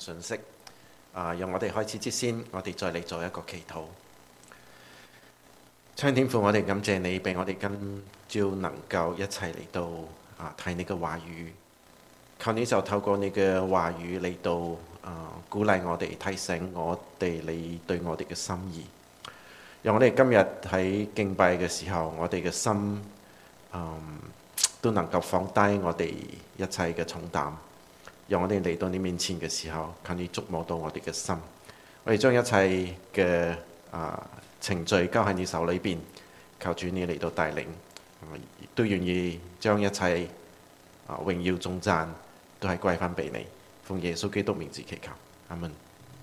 信息。讓我哋開始之先，我哋再嚟做一個祈禱。親愛的天父，我哋感謝你俾我哋今朝能夠一齊嚟到睇你嘅話語，求你就透過你嘅話語嚟到鼓勵我哋，提醒我哋你對我哋嘅心意。讓我哋今日喺敬拜嘅時候，我哋嘅心都能夠放低我哋一切嘅重擔。讓我哋嚟到你面前嘅時候，求你觸摸到我哋嘅心。我哋將一切嘅程序交喺你手裏邊，求主你嚟到帶領，亦都願意將一切榮耀頌讚都係歸翻俾你。奉耶穌基督名字祈求，阿門。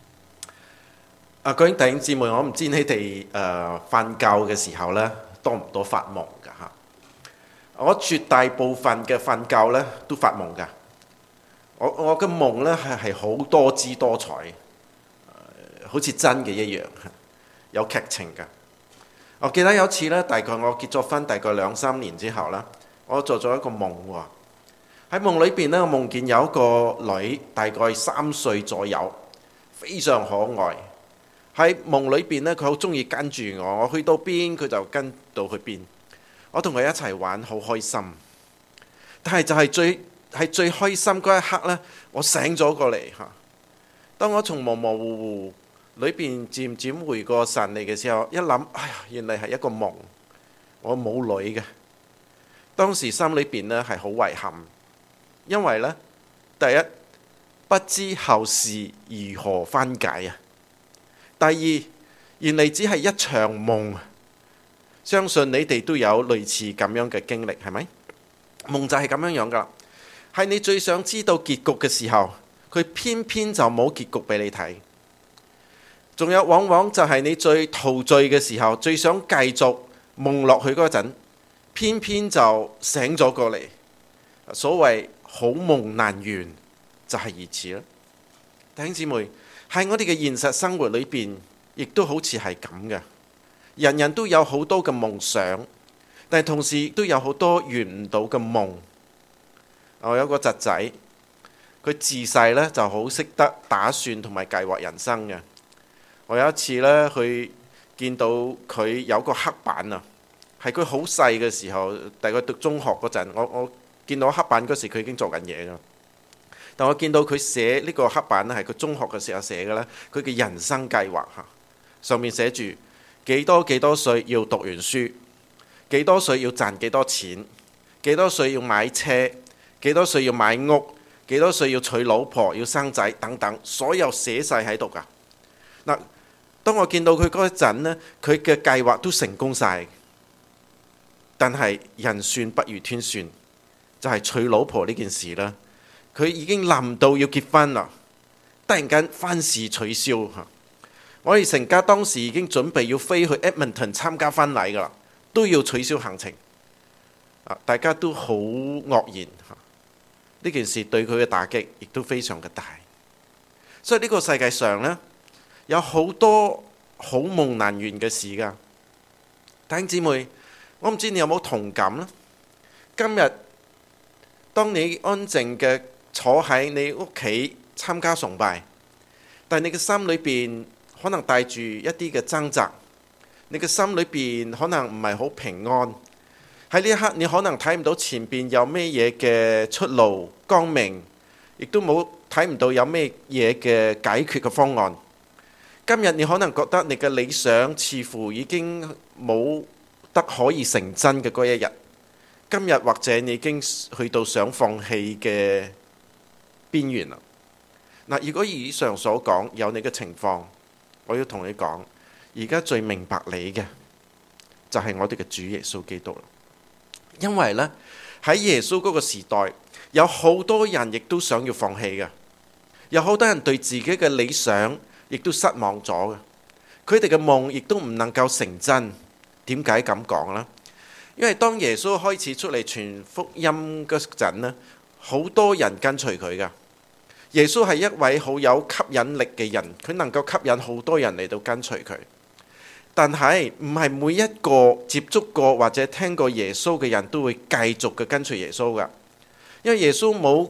各位弟兄姊妹，我唔知你哋瞓覺嘅時候咧多唔多發夢㗎嚇？我絕大部分嘅瞓覺咧都發夢㗎。我嘅夢咧係好多姿多彩，好似真嘅一樣，有劇情㗎。我記得有次咧，大概我結咗婚大概2-3年之後啦，我做咗一個夢喎。喺夢裏邊咧，我夢見有一個女，大概3歲左右，非常可愛。喺夢裏邊咧，佢好中意跟住我，我去到邊佢就跟到去邊。我同佢一齊玩，好開心。但係就係最開心嗰一刻呢，我醒咗過嚟嚇。當我從模模糊糊裏邊漸漸回過神嚟嘅時候，一諗，哎呀，原來係一個夢，我冇女嘅。當時心裏邊呢係好遺憾，因為呢，第一不知後事如何分解啊。第二，原來只係一場夢。相信你哋都有類似咁樣嘅經歷，係咪？夢就係咁樣樣噶啦。係你最想知道結局嘅時候，佢偏偏就冇結局俾你睇。仲有往往就係你最陶醉嘅時候，最想繼續夢落去嗰陣，偏偏就醒咗過嚟。所謂好夢難圓，就係如此啦。弟兄姊妹，喺我哋嘅現實生活裏邊，亦都好似係咁嘅。人人都有好多嘅夢想，但係同時亦都有好多圓唔到嘅夢。我有個侄仔，佢自細咧就好識得打算同埋計劃人生嘅。我有一次咧去見到佢有個黑板啊，係佢好細嘅時候，大概讀中學嗰陣，我見到黑板嗰時佢已經做緊嘢噶。但我見到佢寫呢個黑板咧，係佢中學嘅時候寫嘅咧，佢嘅人生計劃嚇，上面寫住幾多歲要讀完書，幾多歲要賺幾多錢，幾多歲要買車，幾多歲要買屋，幾多歲要娶老婆，要生仔等等，所有寫晒喺度噶。嗱，當我見到佢嗰陣呢，佢嘅計劃都成功晒，但係人算不如天算，就係娶老婆呢件事啦。佢已經臨到要結婚啦，突然間婚事取消。我哋成家當時已經準備要飛去 Edmonton 參加婚禮噶啦，都要取消行程。大家都好愕然。呢件事對佢嘅打擊亦都非常嘅大。所以呢個世界上呢，有好多好夢難圓嘅事噶。弟兄姊妹，我唔知你有冇同感呢？今日當你安靜嘅坐喺你屋企參加崇拜，但係你嘅心裏邊可能帶住一啲嘅掙扎，你嘅心裏邊可能唔係好平安。喺呢一刻，你可能睇唔到前邊有咩嘢嘅出路光明，亦都睇唔到有咩嘢嘅解決嘅方案。今日你可能覺得你嘅理想似乎已經冇得可以成真嘅嗰一日。今日或者你已經去到想放棄嘅邊緣啦。嗱，如果以上所講有你嘅情況，我要同你講，而家最明白你嘅就係我哋嘅主耶穌基督啦。因為呢，喺耶穌嗰個時代，有好多人亦都想要放棄嘅，有好多人對自己嘅理想亦都失望咗嘅，佢哋嘅夢亦都唔能夠成真。點解咁講呢？因為當耶穌開始出嚟傳福音嗰陣呢，好多人跟隨佢噶。耶穌係一位好有吸引力嘅人，佢能夠吸引好多人嚟到跟隨佢。但係唔係每一個接觸過或者聽過耶穌嘅人都會繼續嘅跟隨耶穌噶，因為耶穌冇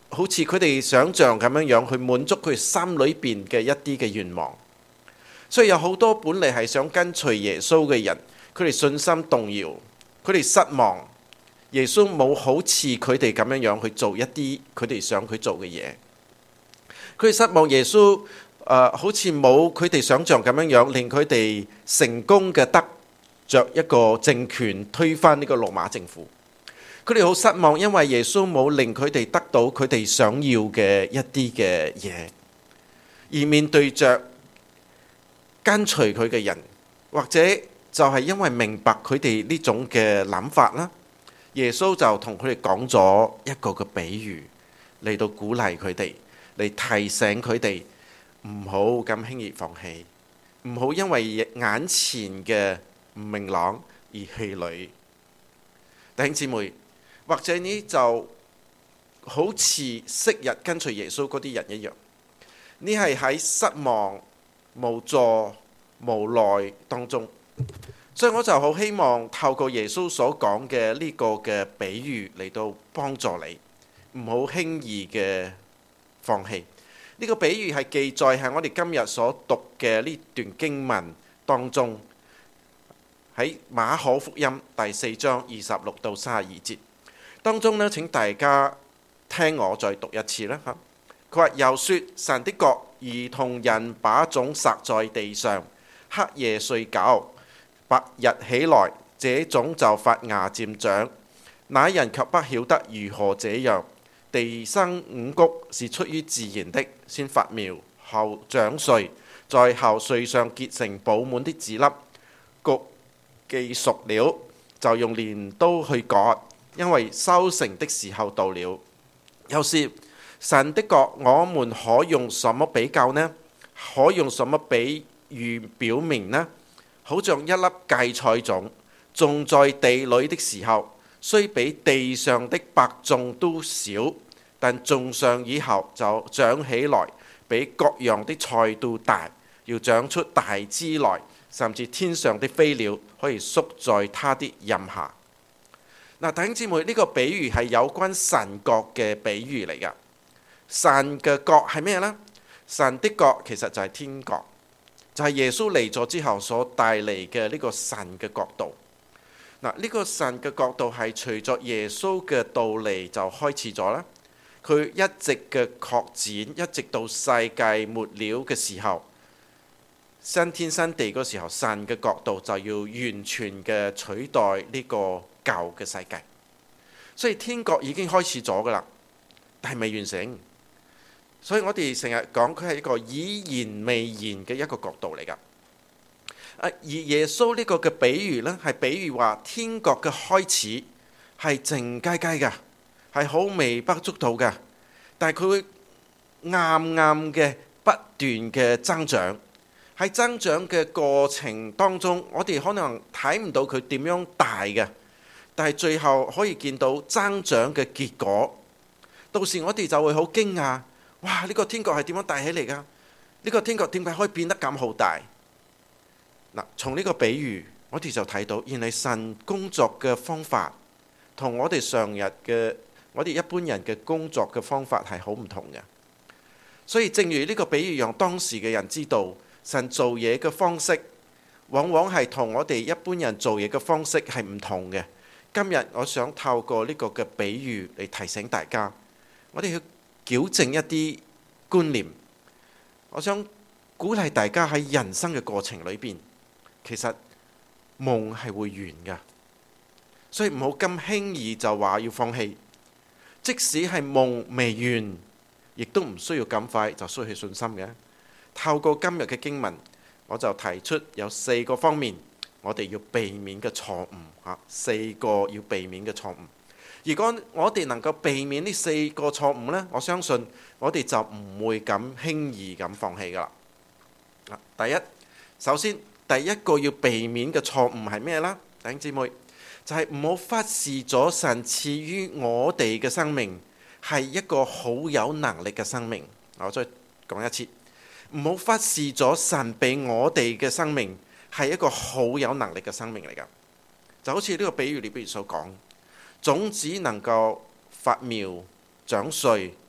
好似佢哋想像咁樣去滿足佢心裏邊嘅一啲嘅願望。所以有好多本嚟係想跟隨耶穌嘅人，佢哋信心動搖，佢哋失望。耶穌冇好似佢哋咁樣去做一啲佢哋想佢做嘅嘢。佢哋失望耶穌好似冇佢哋想像咁樣令佢哋成功嘅得着一個政權，推翻呢個羅馬政府。佢哋好失望，因為耶穌冇令佢哋得到佢哋想要嘅一啲嘅嘢，而面對着跟隨佢嘅人，或者就係因為明白佢哋呢種嘅諗法啦，耶穌就同佢哋講咗一個嘅比喻嚟到鼓勵佢哋，嚟提醒佢哋唔好咁輕易放棄，唔好因為眼前嘅唔明朗而氣餒。弟兄姊妹，或者你就好似昔日跟隨耶穌嗰啲人一樣，你係喺失望、無助、無奈當中，所以我就好希望透過耶穌所講嘅呢個嘅比喻嚟到幫助你，唔好輕易嘅放棄。呢個比喻係記載喺我哋今日所讀嘅呢段經文當中，喺馬可福音第4章26到32節當中呢，請大家聽我再讀一次啦。佢話又說，神的國如同人把種撒在地上，黑夜睡覺，白日起來，這種就發芽漸長。那人卻不曉得如何這樣。地生五穀是出於自然的，先發苗，後長穗，在後穗上結成飽滿的籽粒。穀既熟了，就用鐮刀去割，因為收成的時候到了。又是神的國，我們可用什麼比較呢？可用什麼比喻表明呢？好像一粒芥菜種，種在地裏的時候，雖比地上的百種都小，但種上以後就長起來，比各樣的菜都大，要長出大枝來，甚至天上的飛鳥可以宿在它的蔭下。嗱，弟兄姊妹，呢個比喻係有關神國嘅比喻嚟㗎。神嘅國係咩呢？神的國其實就係天國，就係耶穌嚟咗之後所帶嚟嘅呢個神嘅國度。嗱，呢個神嘅國度係隨著耶穌嘅到嚟就開始咗啦。佢一直嘅擴展，一直到世界末了嘅時候，新天新地嗰時候，神嘅國度就要完全嘅取代呢個舊嘅世界。所以天國已經開始咗噶啦，但係未完成。所以我哋成日講佢係一個已然未然嘅一個國度嚟噶。而耶穌呢個嘅比喻呢，係比喻話天國嘅開始係靜雞雞嘅，係好微不足道嘅，但係佢會啱啱嘅不斷嘅增長。喺增長嘅過程當中，我哋可能睇唔到佢點樣大嘅，但係最後可以見到增長嘅結果。到時我哋就會好驚訝，哇！呢個天國係點樣大起嚟㗎？呢個天國點解可以變得咁好大？嗱，從呢個比喻，我哋就睇到，原來神工作嘅方法同我哋我哋一般人嘅工作嘅方法係好唔同嘅。所以正如呢個比喻讓當時嘅人知道，神做嘢嘅方式往往係同我哋一般人做嘢嘅方式係唔同嘅。今日我想透過呢個嘅比喻嚟提醒大家，我哋去矯正一啲觀念。我想鼓勵大家喺人生嘅過程裏邊，其實夢係會完㗎，所以唔好咁輕易就話要放棄。即使係夢未完，亦都唔需要咁快就失去信心嘅。透過今日嘅經文，我就提出有4個方面，我哋要避免嘅錯誤嚇，4個要避免嘅錯誤。如果我哋能夠避免呢4個錯誤呢，我相信我哋就唔會咁輕易咁放棄噶啦。第一，首先第一個要避免嘅錯誤係咩啦？弟兄姊妹，就係唔好忽視咗神賜予我哋嘅生命係一個好有能力嘅生命。我再講一次，唔好忽視咗神俾我哋嘅生命係一個好有能力嘅生命嚟噶。就好似呢個比喻裏邊所講，種子能夠發苗長穗，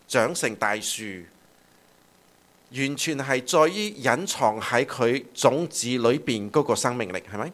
長成大樹，完全係在於隱藏喺佢種子裏邊嗰個生命力，係咪？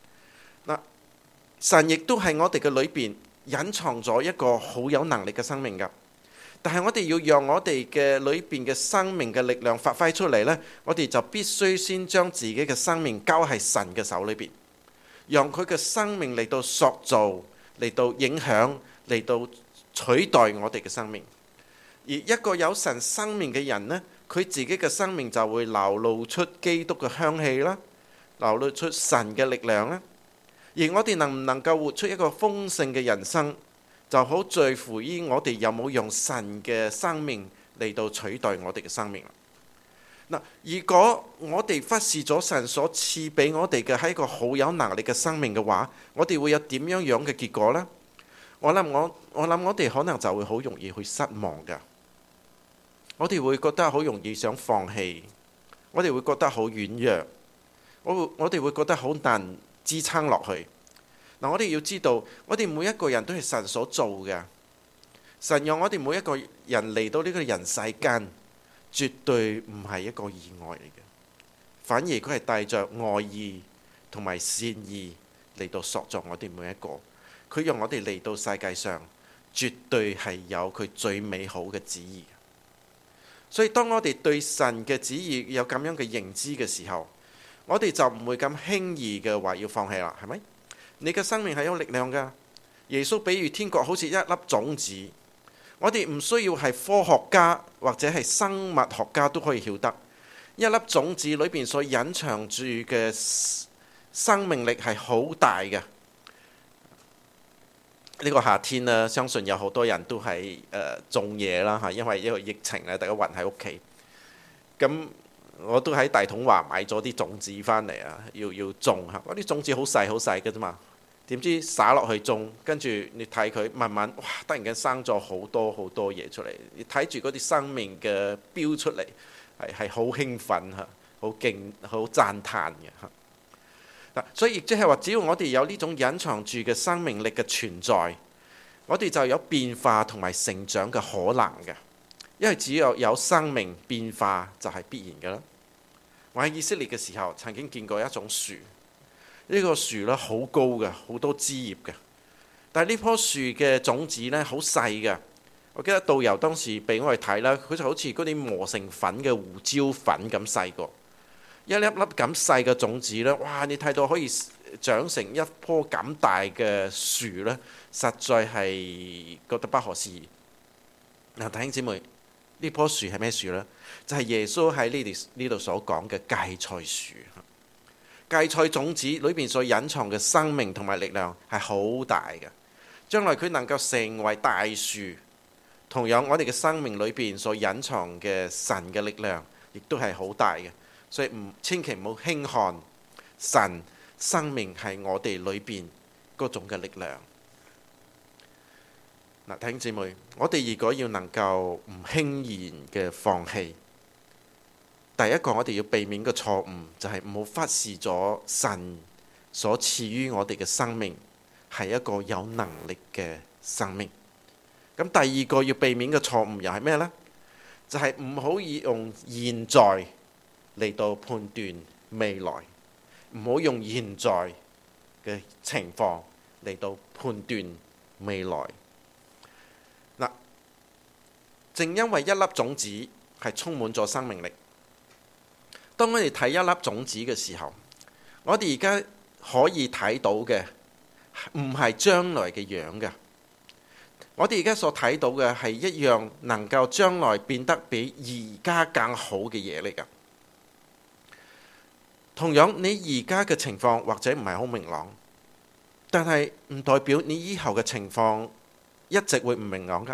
神亦都係我哋嘅裏邊隱藏咗一個好有能力嘅生命㗎。但係我哋要讓我哋嘅裏邊嘅生命嘅力量發揮出嚟呢，我哋就必須先將自己嘅生命交喺神嘅手裏邊，讓佢嘅生命嚟到塑造、嚟到影響、嚟到取代我哋嘅生命。而一個有神生命嘅人呢，佢自己嘅生命就會流露出基督嘅香氣啦，流露出神嘅力量啦。而我哋能唔能夠活出一個豐盛嘅人生，就好在乎於我哋有冇用神嘅生命嚟到取代我哋嘅生命啦。如果我哋忽視咗神所賜俾我哋嘅係一個好有能力嘅生命嘅話，我哋會有點樣嘅結果呢？我諗我哋可能就會好容易去失望㗎。我哋會覺得好容易想放棄，我哋會覺得好軟弱，我哋會覺得好難支撐落去。我哋要知道，我哋每一個人都係神所做嘅。神讓我哋每一個人嚟到呢個人世間，絕對唔係一個意外嚟嘅，反而佢係帶着愛意同埋善意嚟到塑造我哋每一個。佢讓我哋嚟到世界上，絕對係有佢最美好嘅旨意。所以當我哋對神嘅旨意有咁樣嘅認知嘅時候，我哋就唔會咁輕易嘅話要放棄啦，係咪？你嘅生命係有力量㗎。耶穌比喻天國好似一粒種子，我哋唔需要係科學家或者係生物學家都可以曉得，一粒種子裏邊所隱藏住嘅生命力係好大嘅。呢個夏天呢，相信有好多人都係種嘢啦嚇，因為一個疫情咧，大家韞喺屋企。咁我都喺大統華買咗啲種子翻嚟啊，要種嚇。嗰啲種子好細好細嘅啫嘛，點知撒落去種，跟住你睇佢慢慢，哇！突然間生咗好多好多嘢出嚟。你睇住嗰啲生命嘅標出嚟，係好興奮嚇，好勁，好讚歎嘅嚇。所以亦即係話，只要我哋有呢種隱藏住嘅生命力嘅存在，我哋就有變化同埋成長嘅可能嘅。因為只要有生命，變化就係必然嘅啦。我喺以色列嘅時候，曾經見過一種樹，呢個樹咧好高嘅，好多枝葉嘅。但係呢棵樹嘅種子咧好細嘅。我記得導遊當時俾我哋睇啦，佢就好似嗰啲磨成粉嘅胡椒粉咁細個。一粒粒咁細嘅種子呢，哇！你睇到可以長成一棵咁大嘅樹呢，實在係覺得不可思議。弟兄姊妹，呢棵樹係咩樹呢？就係耶穌喺呢度所講嘅芥菜樹。芥菜種子裏邊所隱藏嘅生命同埋力量係好大嘅，將來佢能夠成為大樹。同樣，我哋嘅生命裏邊所隱藏嘅神嘅力量，亦都係好大嘅。所以千祈唔好輕看神生命係我哋裏邊嗰種嘅力量。弟兄姊妹，我哋如果要能夠唔輕言嘅放棄，第一個我哋要避免嘅錯誤就係唔好忽視咗神所賜予我哋嘅生命係一個有能力嘅生命。咁第二個要避免嘅錯誤又係咩呢？就係唔好以用現在嚟到判斷未來，唔好用現在嘅情況嚟到判斷未來。正因為一粒種子係充滿咗生命力，當我哋睇一粒種子嘅時候，我哋而家可以睇到嘅唔係將來嘅樣嘅，我哋而家所睇到嘅係一樣能夠將來變得比而家更好嘅嘢嚟㗎。同樣，你而家嘅情況或者唔係好明朗，但係唔代表你以後嘅情況一直會唔明朗㗎。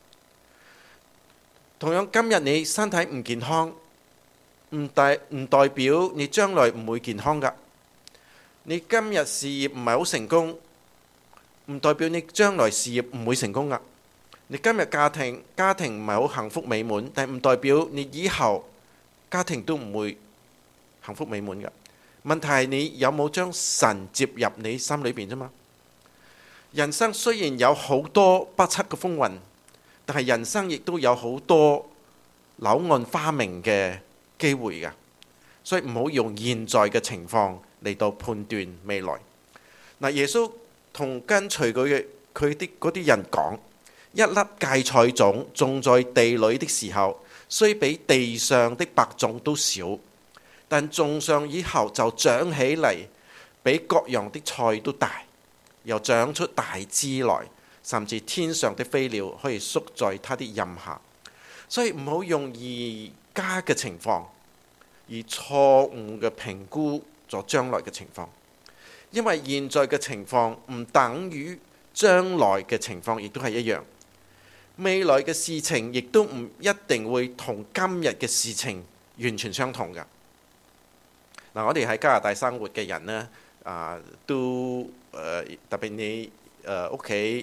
同樣，今日你身體唔健康，唔代表你將來唔會健康㗎。你今日事業唔係好成功，唔代表你將來事業唔會成功㗎。你今日家庭唔係好幸福美滿，但係唔代表你以後家庭都唔會幸福美滿㗎。問題係你有冇將神接入你心裏邊啫嘛？人生雖然有好多不測嘅風雲， 但係人生亦都有好多柳暗花明嘅機會㗎，所以唔好用現在嘅情況嚟到判斷未來。嗱，耶穌同跟隨佢嗰啲人講：一粒芥菜種種在地裏的時候，雖比地上的百種都小，但種上以後就長起嚟，比各樣的菜都大，又長出大枝來，甚至天上的飛鳥可以宿在它的蔭下。所以唔好用而家嘅情況而錯誤嘅評估咗將來嘅情況，因為現在嘅情況唔等於將來嘅情況亦都係一樣。未來嘅事情亦都唔一定會同今日嘅事情完全相同㗎。嗱，我哋喺加拿大生活嘅人呢，都特別你屋企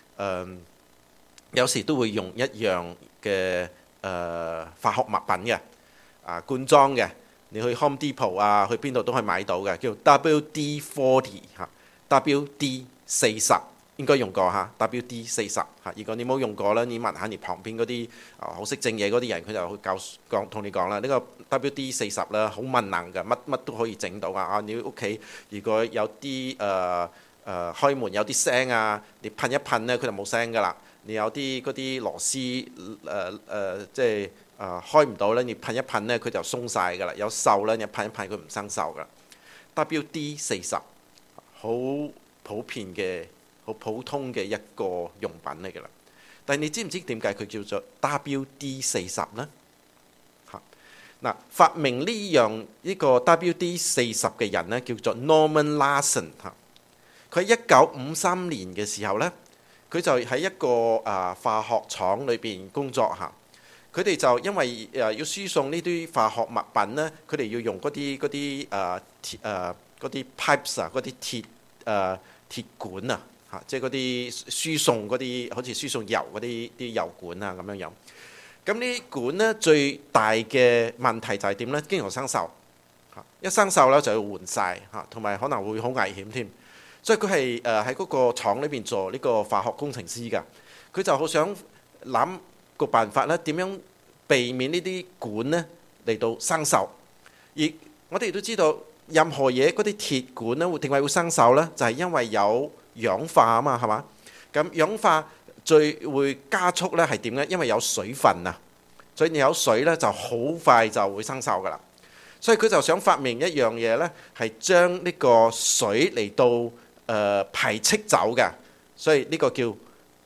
有時都會用一樣嘅化學物品嘅罐裝嘅，你去 Home Depot 啊，去邊度都可以買到嘅，叫 WD-40 嚇 ，WD-40 應該用過嚇 ，WD-40 嚇。如果你冇用過咧，你問下你旁邊嗰啲好識整嘢嗰啲人，佢就會同你講啦。呢個 WD-40咧好萬能嘅，乜都可以整到啊！你屋企如果有啲開門有啲聲啊，你噴一噴咧，佢就冇聲噶啦。你有啲嗰啲螺絲即係開唔到咧，你噴一噴咧，佢就鬆晒噶啦。有鏽咧，你噴一噴佢唔生鏽噶。WD-40好普遍嘅、好普通嘅一個用品嚟噶啦。但係你知唔知點解佢叫做 WD-40呢？嗱，發明呢個 WD-40嘅人呢，叫做 Norman Larson 嚇。佢喺1953年嘅時候呢，佢就喺一個化學廠裏邊工作嚇。佢哋就因為要輸送呢啲化學物品呢，佢哋要用嗰啲pipes 啊，嗰啲鐵管啊嚇，即係嗰啲輸送嗰啲好似輸送油嗰啲油管啊咁樣樣。咁呢啲管呢，最大嘅問題就係點呢？經常生鏽嚇，一生鏽咧就要換晒嚇，同埋可能會好危險添。所以佢係喺嗰個廠裏邊做呢個化學工程師㗎。佢就好想諗個辦法咧，點樣避免呢啲管呢嚟到生鏽。而我哋都知道，任何嘢嗰啲鐵管呢，點解會生鏽呢？就係因為有氧化啊嘛，係嘛？咁氧化最會加速呢係點呢？因為有水分啊，所以你有水呢就好快就會生鏽㗎啦。所以佢就想發明一樣嘢呢，係將呢個水嚟到排斥走嘅，所以呢個叫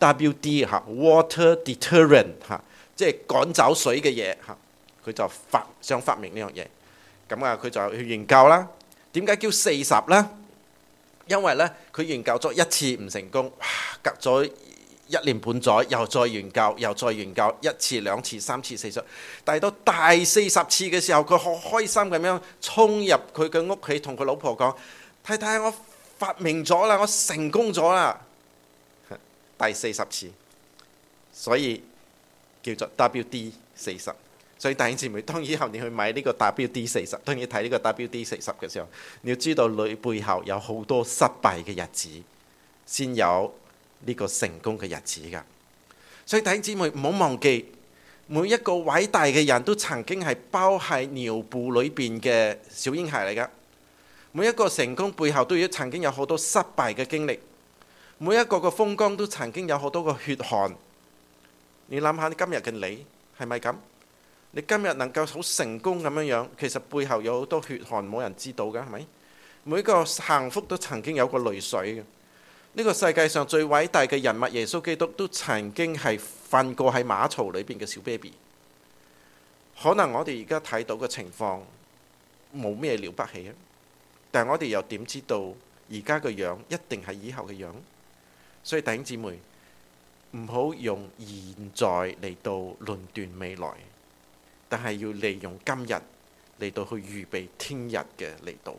WD 嚇 Water Deterrent 嚇，即係趕走水嘅嘢嚇。佢就想發明呢樣嘢，咁啊佢就去研究啦。點解叫40呢？因為呢，佢研究咗一次唔成功，隔咗1年半載，又再研究，又再研究1次、2次、3次、40，但係到第40次嘅時候，佢好開心咁樣衝入佢嘅屋企，同佢老婆講：太太，我發明咗啦，我成功咗啦！第40次，所以叫做 WD-40。所以弟兄姊妹，當以後你去買呢個 WD-40，當你睇呢個 WD-40嘅時候，你要知道你背後有好多失敗嘅日子，先有呢個成功嘅日子㗎。所以弟兄姊妹唔好忘記，每一個偉大嘅人都曾經係包喺尿布裏邊嘅小嬰孩嚟㗎。每一個成功背後都要曾經有好多失敗嘅經歷，每一個嘅風光都曾經有好多個血汗。你諗下，你今日嘅你係咪咁？你今日能夠好成功咁樣樣，其實背後有好多血汗，冇人知道㗎，係咪？每個幸福都曾經有個淚水嘅。呢個世界上最偉大嘅人物耶穌基督都曾經係瞓過喺馬槽裏邊嘅小 baby。可能我哋而家睇到嘅情況冇咩了不起啊，但係我哋又點知道而家嘅樣一定係以後嘅樣？所以弟兄姊妹唔好用現在嚟到論斷未來，但係要利用今日嚟到去預備聽日嘅嚟到。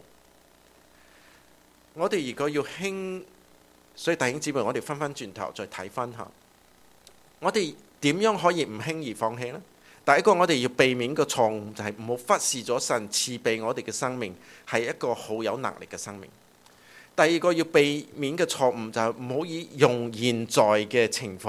我哋如果要興，所以弟兄姊妹，我哋翻轉頭再睇翻下，我哋點樣可以唔輕易放棄呢？第一個，我哋要避免個錯誤就係唔好忽視咗神賜俾我哋嘅生命係一個好有能力嘅生命。第二個要避免嘅錯誤就係唔好以用現在嘅情況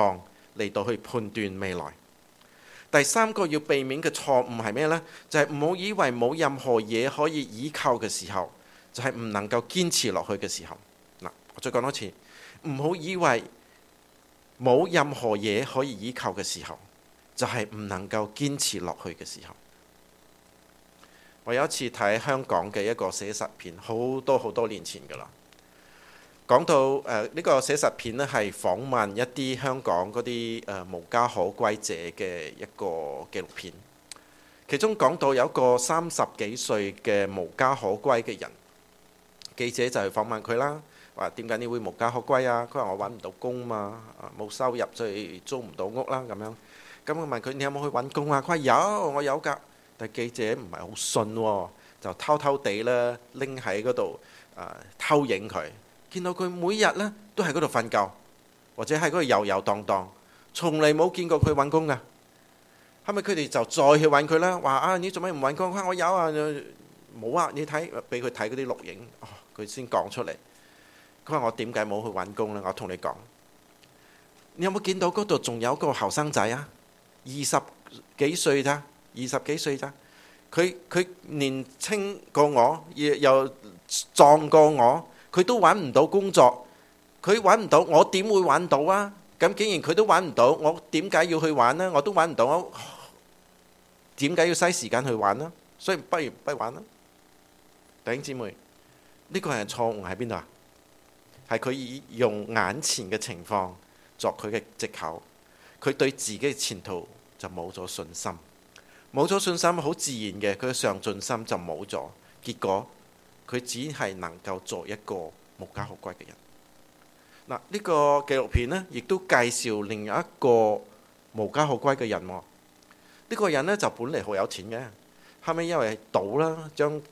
嚟到去判斷未來。第三個要避免嘅錯誤係咩呢？就係唔好以為冇任何嘢可以依靠嘅時候，就係唔能夠堅持落去嘅時候。嗱，我再講多次，唔好以為冇任何嘢可以依靠嘅時候，就係唔能夠堅持落去嘅時候。我有一次睇香港嘅一個寫實片，好多年前㗎啦。講到呢個寫實片呢，係訪問一啲香港嗰啲無家可歸者嘅一個紀錄片。其中講到有一個30幾歲嘅無家可歸嘅人，記者就去訪問佢啦，話點解你會無家可歸啊？佢話我揾唔到工嘛，冇收入，所以租唔到屋啦咁樣。咁我問佢你有冇去揾工啊？佢話有，我有㗎。但係記者唔係好信喎，就偷偷地咧拎喺嗰度偷影佢。見到佢每日呢都喺嗰度瞓覺，或者喺嗰度遊遊蕩蕩，從嚟冇見過佢揾工㗎。後尾佢哋就再去揾佢啦，話啊你做咩唔揾工？我有啊，冇啊，你睇俾佢睇嗰啲錄影，佢先講出嚟。佢話我點解冇去揾工呢？我同你講，你有冇見到嗰度仲有個後生仔啊？20幾歲咋？20幾歲咋？佢年青過我，又壯過我。佢都揾唔到工作，佢揾唔到，我點會揾到啊？咁既然佢都揾唔到，我點解要去玩呢？我都揾唔到，我點解要嘥時間去玩呢？所以不如不玩啦。弟兄姊妹，呢個係錯誤喺邊度啊？係佢以用眼前嘅情況作佢嘅藉口，佢對自己嘅前途就冇咗信心，冇咗信心好自然嘅，佢嘅上進心就冇咗，結果佢只係能夠做一個無家可歸嘅人。嗱，呢個紀錄片呢，亦都介紹另一個無家可歸嘅人。呢個人呢，就本嚟好有錢嘅，後尾因為賭啦，將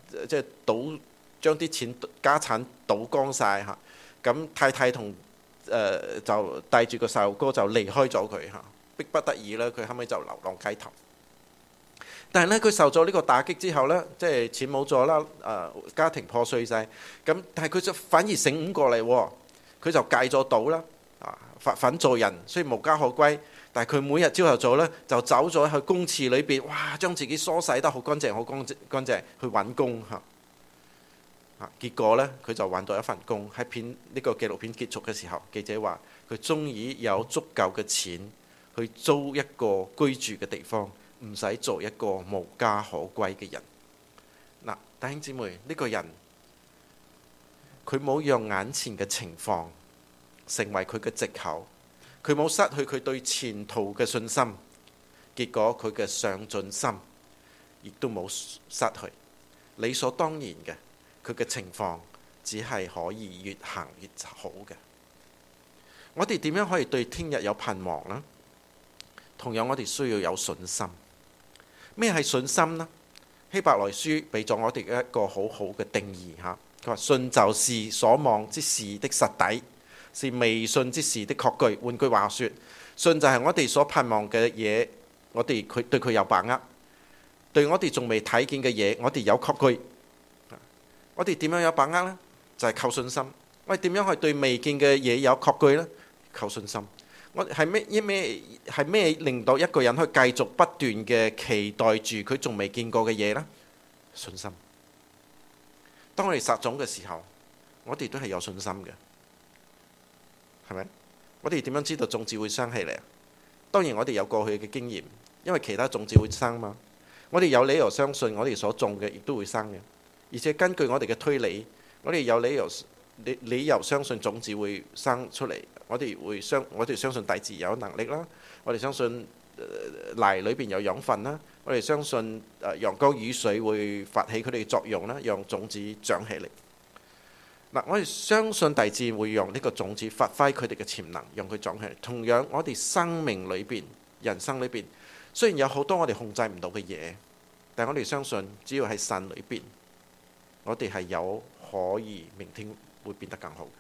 啲錢家產賭光晒嚇，咁太太同就帶住個細路哥就離開咗佢嚇，迫不得已啦，佢後尾就流浪街頭。但係咧，佢受咗呢個打擊之後呢，即係錢冇咗啦，家庭破碎晒。咁但係佢就反而醒悟過嚟，佢就戒咗賭啦，反做人，雖然無家可歸，但係佢每日朝頭早呢，就走咗去公廁裏邊，哇，將自己梳洗得好乾淨，好乾淨去揾工嚇。結果呢，佢就揾到一份工。喺呢個紀錄片結束嘅時候，記者話佢終於有足夠嘅錢去租一個居住嘅地方，唔使做一個無家可歸嘅人。嗱，弟兄姊妹，呢個人佢冇讓眼前嘅情況成為佢嘅藉口，佢冇失去佢對前途嘅信心，結果佢嘅上進心亦都冇失去。理所當然嘅，佢嘅情況只係可以越行越好嘅。我哋點樣可以對聽日有盼望呢？同樣，我哋需要有信心。咩係信心呢？希伯來書俾咗我哋一個好好嘅定義嚇。佢話信就是所望之事的實底，是未信之事的確據。換句話說，信就係我哋所盼望嘅嘢，我哋對佢有把握；對我哋仲未睇見嘅嘢，我哋有確據。我哋點樣有把握呢？就係靠信心。我哋點樣去對未見嘅嘢有確據呢？靠信心。我係咩令到一個人去繼續不斷嘅期待住佢仲未見過嘅嘢呢？信心。當我哋撒種嘅時候，我哋都係有信心嘅，係咪？我哋點樣知道種子會生起嚟啊？當然我哋有過去嘅經驗，因為其他種子會生嘛。我哋有理由相信我哋所種嘅亦都會生嘅，而且根據我哋嘅推理，我哋有理由相信種子會生出嚟。我哋相信大自然有能力啦，我哋相信泥裏邊有養分啦，我哋相信陽光雨水會發起佢哋嘅作用啦，讓種子長起嚟。嗱，我哋相信大自然會讓呢個種子發揮佢哋嘅潛能，讓佢長起嚟。同樣，我哋生命裏邊、人生裏邊，雖然有好多我哋控制唔到嘅嘢，但係我哋相信，只要喺神裏邊，我哋係有可以明天會變得更好。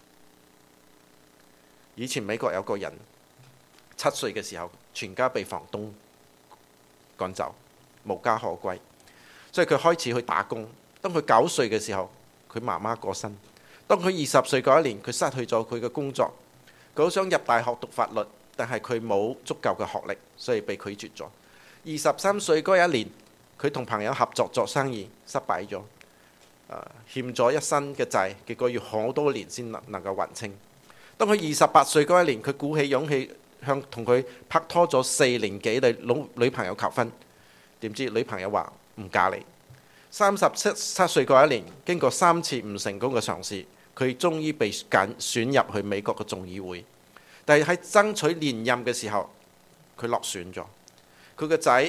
以前美國有個人7歲嘅時候，全家被房東趕走，無家可歸，所以佢開始去打工。當佢9歲嘅時候，佢媽媽過身。當佢20歲嗰一年，佢失去咗佢嘅工作。佢好想入大學讀法律， 但係佢冇足夠嘅學歷，所以被拒絕咗。23歲嗰一年，佢同朋友合作做生意失敗咗，欠咗一身嘅債，結果要好多年先能夠還清。當佢28歲嗰一年，佢鼓起勇氣向同佢拍拖咗4年幾嘅女朋友求婚，點知女朋友話唔嫁你。37歲嗰一年，經過3次唔成功嘅嘗試，佢終於被選入去美國嘅眾議會。但係喺爭取連任嘅時候，佢落選咗。佢個仔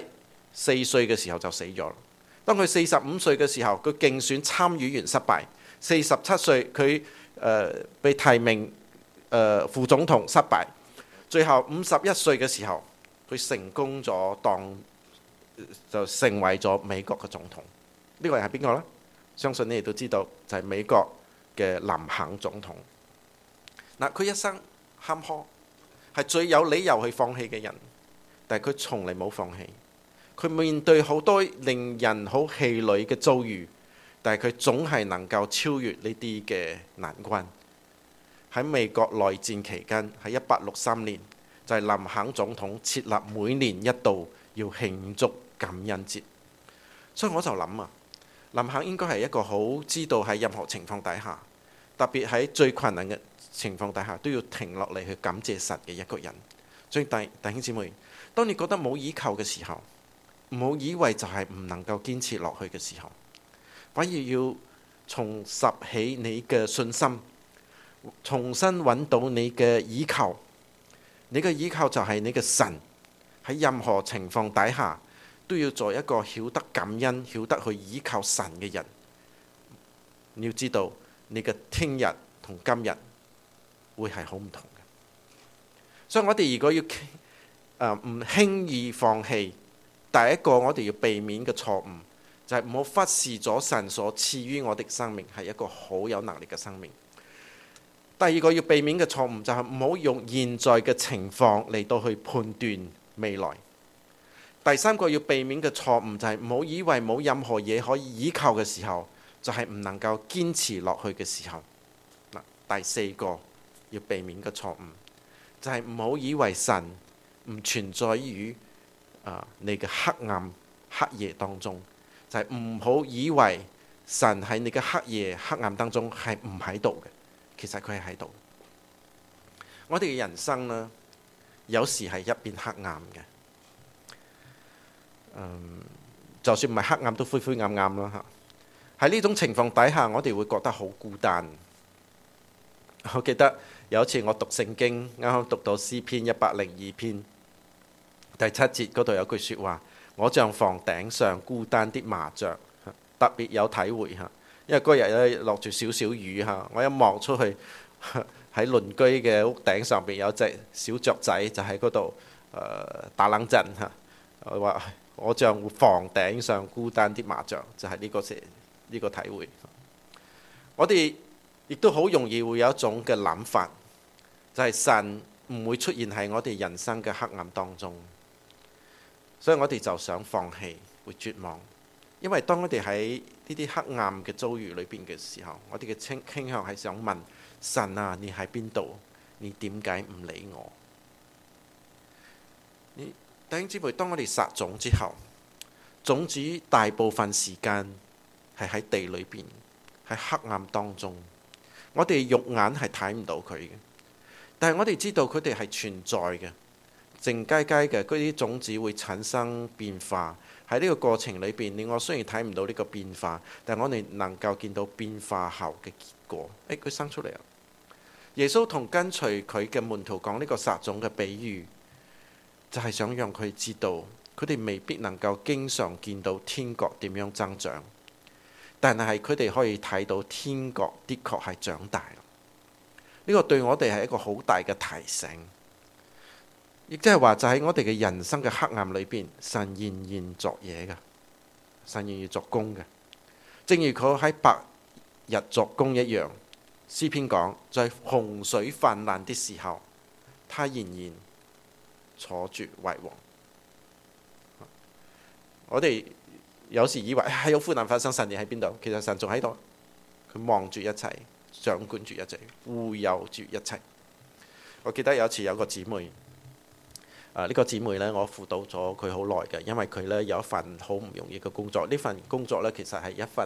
4歲嘅時候就死咗。當佢45歲嘅時候，佢競選參議員失敗。47歲佢被提名副總統失敗。最後51歲嘅時候，佢成功咗就成為咗美國嘅總統。呢個人係邊個呢？相信你哋都知道，就係美國嘅林肯總統。佢一生坎坷，係最有理由去放棄嘅人，但係佢從嚟冇放棄。佢面對好多令人好氣餒嘅遭遇，但係佢總係能夠超越呢啲嘅難關。喺美國內戰期間，喺1863年，就係林肯總統設立每年一度要慶祝感恩節。所以我就諗林肯應該係一個好知道喺任何情況底下，特別喺最困難嘅情況底下，都要停落嚟去感謝神嘅一個人。所以弟兄姊妹，當你覺得冇依靠嘅時候，唔好以為就係唔能夠堅持落去嘅時候，反而要重拾起你嘅信心，重新揾到你嘅依靠。你嘅依靠就係你嘅神。喺任何情況底下，都要做一個曉得感恩、曉得去依靠神嘅人。你要知道，你嘅聽日同今日會係好唔同嘅。所以我哋如果要唔輕易放棄，第一個我哋要避免嘅錯誤就係唔好忽視咗神所賜予我哋生命係一個好有能力嘅生命。第二個要避免嘅錯誤就係唔好用現在嘅情況嚟到去判斷未來。第三個要避免嘅錯誤就係唔好以為冇任何嘢可以依靠嘅時候，就係唔能夠堅持落去嘅時候。第四個要避免嘅錯誤就係唔好以為神唔存在於你嘅黑暗黑夜當中，就係唔好以為神喺你嘅黑夜黑暗當中係唔喺度嘅，其實佢係喺度。我哋嘅人生呢，有時係一片黑暗嘅，就算唔係黑暗都灰灰暗暗啦嚇。喺呢種情況底下，我哋會覺得好孤單。我記得有一次我讀聖經，啱啱讀到詩篇102篇第7節嗰度有句説話：我像房頂上孤單的麻雀，特別有體會嚇。因為嗰日咧落住少少雨嚇，我一望出去喺鄰居嘅屋頂上邊有隻小雀仔就喺嗰度打冷震嚇。我話我像房頂上孤單的麻雀，就係呢個體會。我哋亦都好容易會有一種嘅諗法，就係神唔會出現喺我哋人生嘅黑暗當中，所以我哋就想放棄，會絕望。因為當我哋喺呢啲黑暗嘅遭遇裏邊嘅時候，我哋嘅傾向係想問神啊，你喺邊度？你點解唔理我？弟兄姊妹，當我哋撒種之後，種子大部分時間係喺地裏邊，喺黑暗當中，我哋肉眼係睇唔到佢嘅，但係我哋知道佢哋係存在嘅，靜雞雞嘅嗰啲種子會產生變化。喺呢個過程裏邊，你我雖然睇唔到呢個變化，但係我哋能夠見到變化後嘅結果。佢生出嚟啊！耶穌同跟隨佢嘅門徒講呢個撒種嘅比喻，就係想讓佢知道，佢哋未必能夠經常見到天國點樣增長，但係佢哋可以睇到天國的確係長大。呢個對我哋係一個好大嘅提醒。亦即係話，就喺我哋嘅人生嘅黑暗裏邊，神仍然作嘢嘅，神仍然作工嘅。正如佢喺白日作工一樣，詩篇講，在洪水泛濫的時候，他仍然坐住為王。我哋有時以為係有苦難發生，神喺邊度？其實神仲喺度，佢望住一切，掌管住一切，護佑住一切。我記得有一次有個姊妹， 呢個姊妹呢，我輔導咗佢好耐嘅，因為佢呢有一份好唔容易嘅工作。呢份工作呢，其實係一份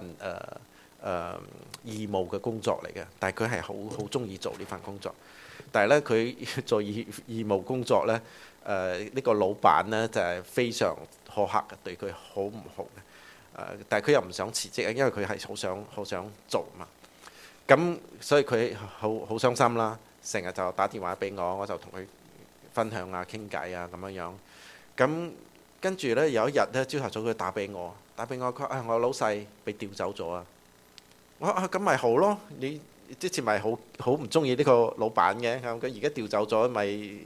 義務嘅工作嚟嘅，但係佢係好中意做呢份工作。但係呢，佢做義務工作呢，呢個老闆呢就係非常苛刻嘅，對佢好唔好嘅。但係佢又唔想辭職，因為佢係好想做嘛。咁所以佢好傷心啦，成日就打電話俾我，我就同佢分享啊、傾偈啊咁樣。咁跟住呢，有一日呢，朝頭早佢打俾我，佢話我老細被調走咗啊！我話咁咪好咯，你之前咪好唔中意呢個老闆嘅，咁而家調走咗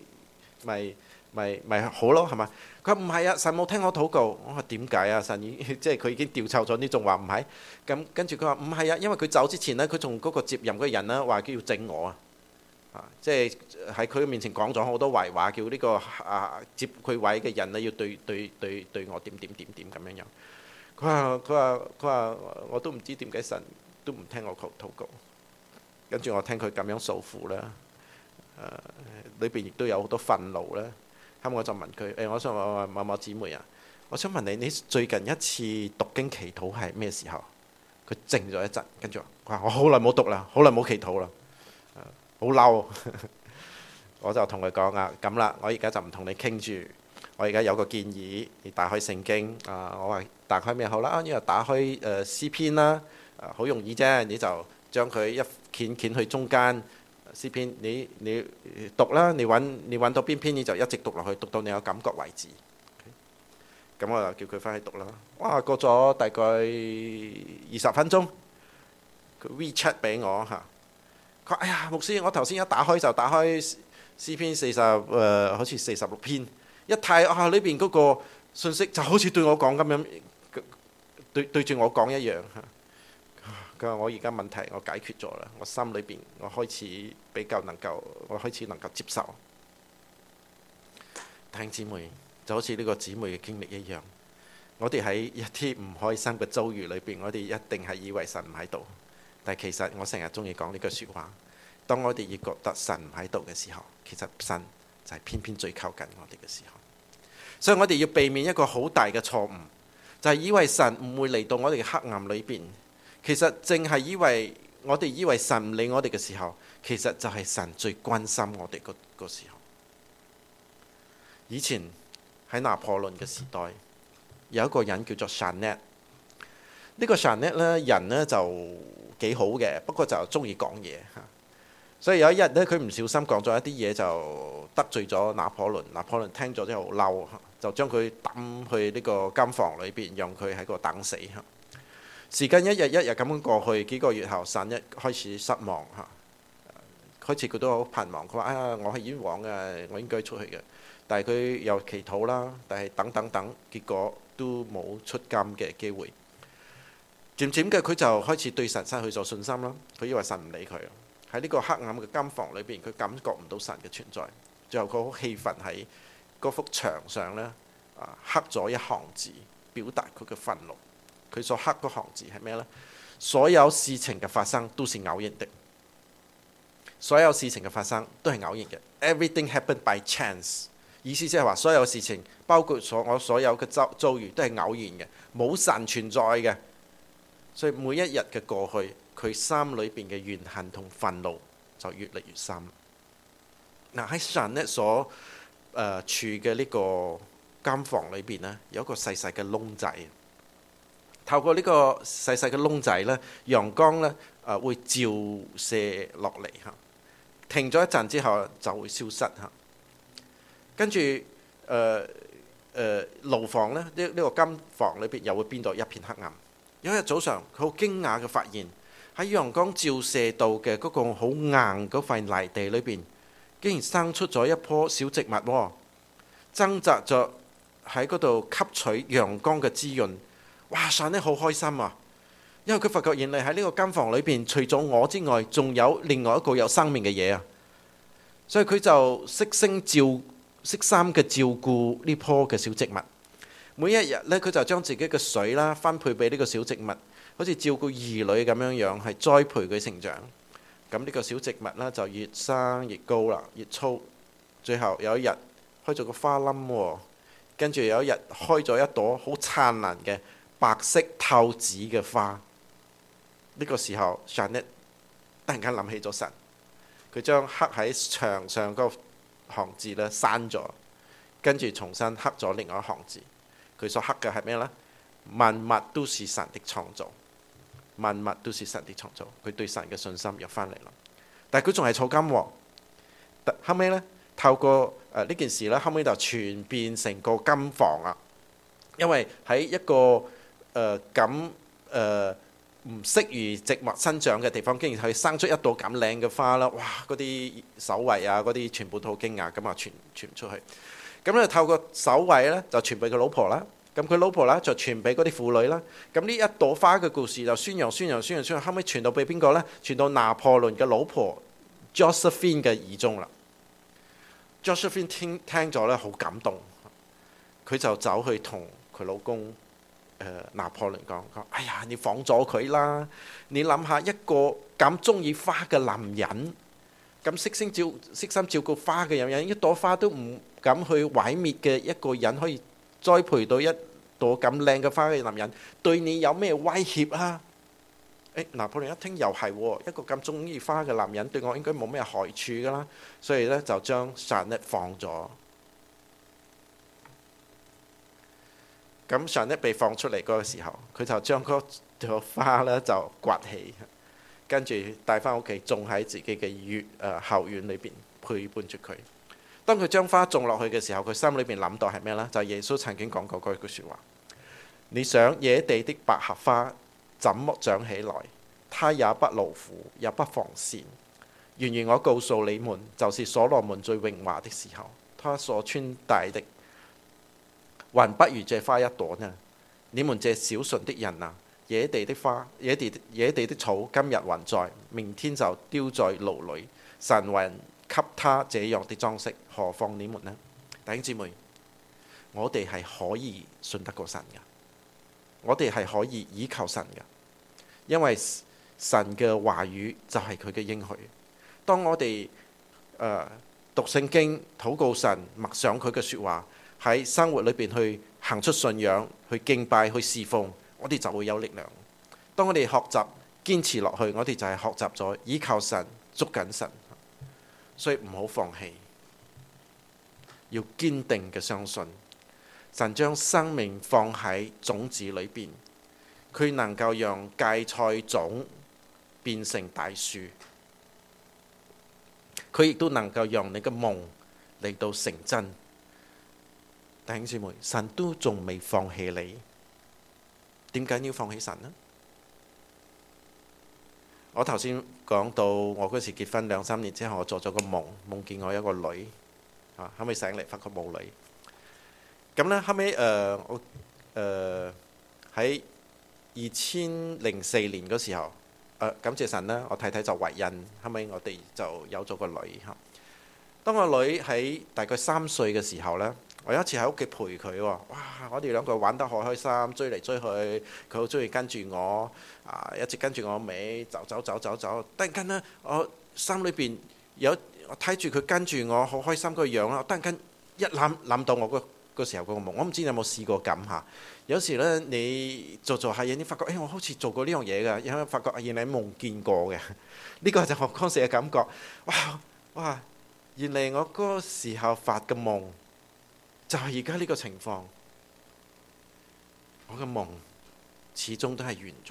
咪好咯，係嘛？佢話唔係啊，神冇聽我禱告。我話點解啊？神即係佢已經調走咗，你仲話唔係？咁跟住佢話唔係啊，因為佢走之前呢，佢仲嗰個接任嘅人呢話佢要整我啊！即係喺佢面前講咗好多壞話，叫呢個接佢位嘅人呢要對我點咁樣樣。佢話我都唔知點解神都唔聽我禱告。跟住我聽佢咁樣訴苦啦，裏邊亦都有好多憤怒啦。咁我就問佢：我想問某某姊妹啊，我想問你最近一次讀經祈禱係咩時候？佢靜咗一陣，跟住話：我好耐冇讀啦，好耐冇祈禱啦，好嬲。我就同佢講啊，咁啦，我而家就唔同你傾住，我而家有個建議，你打開聖經我話打開咩好啦？因為打開詩篇啦，好容易啫，你就將佢一掀去中間。詩篇你讀啦，你揾到邊篇你就一直讀落去，讀到你有感覺為止。咁我就叫佢翻去讀啦。哇，過咗大概20分鐘，佢 WeChat 俾我嚇。佢話：哎呀，牧師，我頭先一打開就打開詩篇好似46篇，一睇裏邊嗰個信息就好似對我講咁樣，對住我講一樣嚇。佢話：我而家問題我解決咗啦，我心裏邊我開始能夠接受。弟兄姊妹就好似呢個姊妹嘅經歷一樣，我哋喺一啲唔開心嘅遭遇裏邊，我哋一定係以為神唔喺度，但係其實我成日中意講呢句説話：當我哋亦覺得神唔喺度嘅時候，其實神就係偏偏最靠近我哋嘅時候。所以我哋要避免一個好大嘅錯誤，就係以為神唔會嚟到我哋嘅黑暗裏邊。其實淨係我哋以為神唔理我哋嘅時候，其實就係神最關心我哋個時候。以前喺拿破崙嘅時代，有一個人叫做 Jeannette。呢個 Jeannette 呢，人呢就幾好嘅，不過就中意講嘢。所以有一日呢，佢唔小心講咗一啲嘢，就得罪咗拿破崙。拿破崙聽咗之後好嬲，就將佢抌去呢個監房裏邊，讓佢喺嗰度等死。時間一日咁樣過去，幾個月後，Jeannette開始失望嚇，開始佢都好盼望。佢話：我係冤枉嘅，我應該出去嘅。但係佢又祈禱啦，但係等，結果都冇出監嘅機會。漸嘅佢就開始對神失去咗信心啦。佢以為神唔理佢，喺呢個黑暗嘅監房裏邊，佢感覺唔到神嘅存在。最後佢好氣憤喺嗰幅牆上呢，刻咗一行字，表達佢嘅憤怒。佢所刻嗰行字係咩呢？所有事情嘅發生都是偶然的，所有事情嘅發生都係偶然嘅。Everything happened by chance。意思即係話，所有事情包括我所有嘅遭遇都係偶然嘅，冇神存在嘅。所以每一日嘅過去，佢心裏邊嘅怨恨同憤怒就越嚟越深。喺Jeannette所處嘅呢個監房裏邊呢，有一個細細嘅窿仔。透過呢個細細嘅窿仔呢，陽光呢會照射落嚟嚇，停咗一陣之後就會消失嚇。跟住牢房呢，呢個監房裏邊又會變到一片黑暗。有一日早上，佢好驚訝嘅發現喺陽光照射到嘅嗰個好硬嗰塊泥地裏邊，竟然生出咗一棵小植物喎，掙扎着喺嗰度吸取陽光嘅滋潤。哇！Jeannette好開心啊，因為佢發覺原來喺呢個監房裏邊，除咗我之外，仲有另外一個有生命嘅嘢啊。所以佢就悉心嘅照顧呢棵嘅小植物。每一日呢，佢就將自己嘅水啦分配俾呢個小植物，好似照顧兒女咁樣樣，係栽培佢成長。咁呢個小植物呢，就越生越高啦，越粗。最後有一日開咗個花冧喎。跟住有一日開咗一朵好燦爛嘅白色透紫嘅花。呢個時候 Janet 突然間諗起咗神，佢將刻喺牆上嗰行字咧刪咗，跟住重新刻咗另外一行字。佢所刻嘅係咩呢？萬物都是神的創造，萬物都是神的創造。佢對神嘅信心又翻嚟啦。但係佢仲係儲金喎。後尾呢，透過呢件事呢，後尾就傳遍成個金房啊。因為喺一個唔適宜植物生長嘅地方，竟然係生出一朵咁靚嘅花啦！哇！嗰啲守衛啊，嗰啲全部都好驚訝，咁啊傳出去。咁咧透過守衛呢，就傳俾佢老婆啦。咁佢老婆啦就傳俾嗰啲婦女啦。咁呢一朵花嘅故事就宣揚，後尾傳到俾邊個呢？傳到拿破崙嘅老婆 Josephine 嘅耳中啦。Josephine 聽咗咧好感動，佢就走去同佢老公拿破崙講：哎呀，你放咗佢啦！你諗下一個咁中意花嘅男人，咁悉心照顧花嘅人，一朵花都唔敢去毀滅嘅一個人，可以栽培到一朵咁靚嘅花嘅男人，對你有咩威脅啊？拿破崙一聽又係一個咁中意花嘅男人，對我應該冇咩害處噶啦，所以呢，就將 Janet 放咗。咁 Janet 被放出嚟嗰個時候，佢就將嗰朵花呢就刮起，跟住帶翻屋企種喺自己嘅後院裏邊，陪伴住佢。當佢將花種落去嘅時候，佢心裏邊諗到係咩呢？就係耶穌曾經講過嗰句説話：你想野地的百合花怎麼長起來？它也不勞苦，也不紡線。然而我告訴你們，就是所羅門最榮華的時候，他所穿戴的還不如這花一朵呢。你們這小信的人啊，野地的花、野地的草，今日還在，明天就丟在爐裏。神還給他這樣的裝飾，何況你們呢？弟兄姊妹，我哋係可以信得過神嘅，我哋係可以倚靠神嘅，因為神嘅話語就係佢嘅應許。當我哋讀聖經、禱告神、默想佢嘅説話，喺生活裏邊去行出信仰、去敬拜、去侍奉，我哋就會有力量。當我哋學習堅持落去，我哋就係學習咗倚靠神、捉緊神。所以唔好放棄，要堅定嘅相信神將生命放喺種子裏邊，佢能夠讓芥菜種變成大樹，佢亦都能夠讓你嘅夢嚟到成真。弟兄姊妹，神都仲未放棄你，點解要放棄神呢？我頭先講到我嗰時結婚2-3年之後，我做咗個夢，夢見我有個女，後尾醒嚟發覺冇女。咁呢，後尾我喺2004年嗰時候，感謝神啦，我太太就懷孕，後尾我哋就有咗個女。當我女喺大概3歲嘅時候呢，我有一次喺屋企陪佢喎，哇！我哋兩個玩得好開心，追嚟追去，佢好中意跟住我，一直跟住我尾，走。突然間呢，我心裏邊我睇住佢跟住我，好開心個樣啦。我突然間一諗到我嗰時候嗰個夢，我唔知你有冇試過咁嚇。有時呢，你做下嘢，你發覺我好似做過呢樣嘢㗎，然後發覺原來夢見過嘅。呢個就係我當時嘅感覺。哇！原來我嗰時候發嘅夢就係而家呢個情況，我嘅夢始終都係完咗，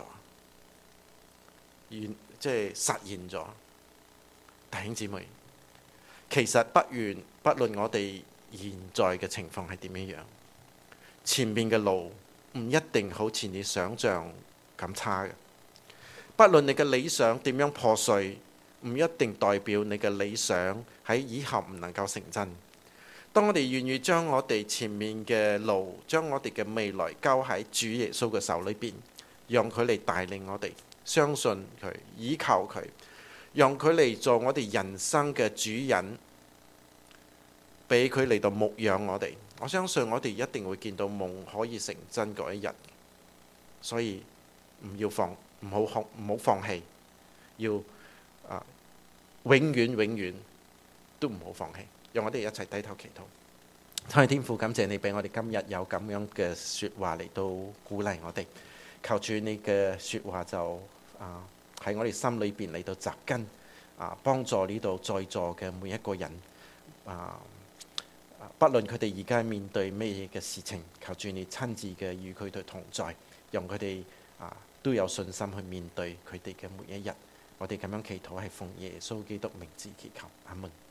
即係實現咗。弟兄姊妹，其實不論我哋現在嘅情況係點樣，前面嘅路唔一定好似你想象咁差嘅。不論你嘅理想點樣破碎，唔一定代表你嘅理想喺以後唔能夠成真。當我哋願意將我哋前面嘅路，將我哋嘅未來交喺主耶穌嘅手裏邊，讓佢嚟帶領我哋，相信佢，依靠佢，讓佢嚟做我哋人生嘅主人，俾佢嚟到牧養我哋。我相信我哋一定會見到夢可以成真嗰一日。所以唔好放棄，要永遠都唔好放棄。讓我哋一齊低頭祈禱。 親愛天父，感謝你俾我哋今日有咁樣嘅説話嚟到鼓勵我哋。求主你嘅説話就喺我哋心裏邊嚟到扎根幫助呢度在座嘅每一個人不論佢哋而家面對咩嘢嘅事情，求主你親自嘅與佢哋同在，讓佢哋都有信心去面對佢哋嘅每一日。我哋咁樣祈禱係奉耶穌基督名字祈求，阿門。